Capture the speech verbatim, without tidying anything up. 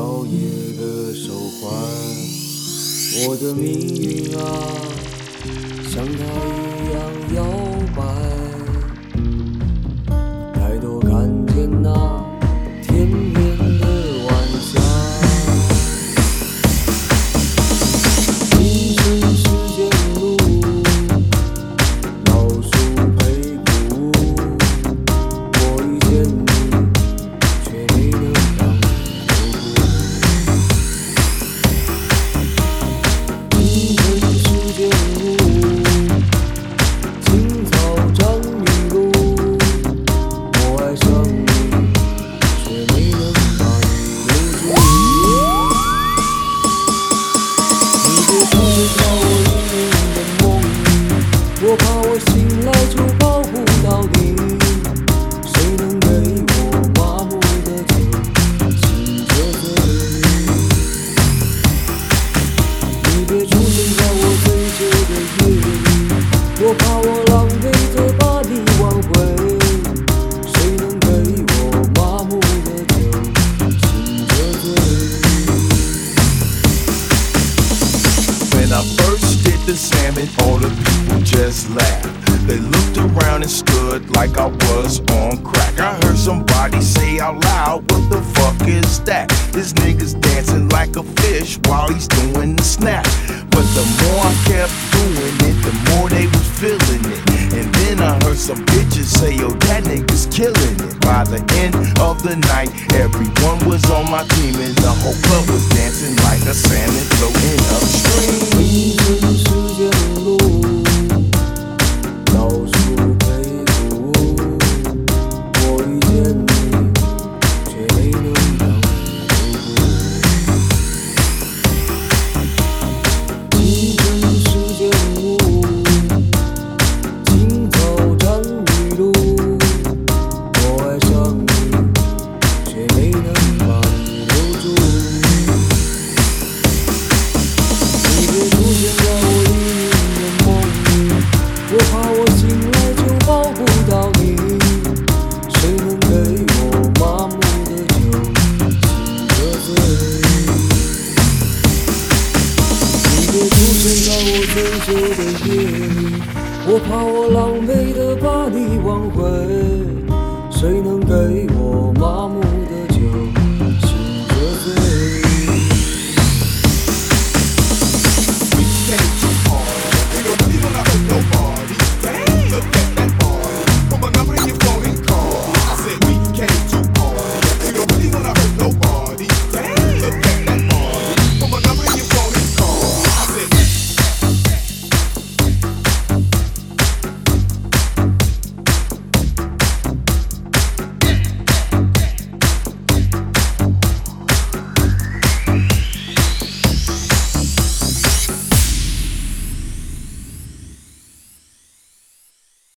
摇曳的手环，我的命运啊，像它一样摇摆。抬头看见那天边的晚霞，青春是件路，老树陪骨，我遇见你，却没能让你留步。青春是件路，青草长迷路，我爱上你，却没能把你留住。你别出现在我黎明的梦里，我怕我醒来就抱不到你。谁能给我麻木的酒，醒着醉？你别出现在我醉酒的夜里，我怕我狼狈地把你挽回。谁能给我麻木的酒，醒着醉 ？When I first did the salmon, all the people just laughed. They looked around and stood like I was on crack. I heard somebody say out loud, what the fuck is that? This nigga's dancing like a fish while he's doing the snap. But the more I kept doing it, the more they was feeling it. And then I heard some bitches say, yo, that nigga's killing it. By the end of the night, everyone was on my team, and the whole club was dancing like a salmon floating upstream. 青春是件路，老树陪骨，我遇见你，却没能让你留步。青春是件路，青草长迷路，我爱上你，却没能把你留住。你别出现在我黎明的梦里，我怕我醒来就抱不到你。谁能给我麻木的酒，醒着醉？你别出现在我醉酒的夜里，我怕我狼狈地把你挽回。谁能给我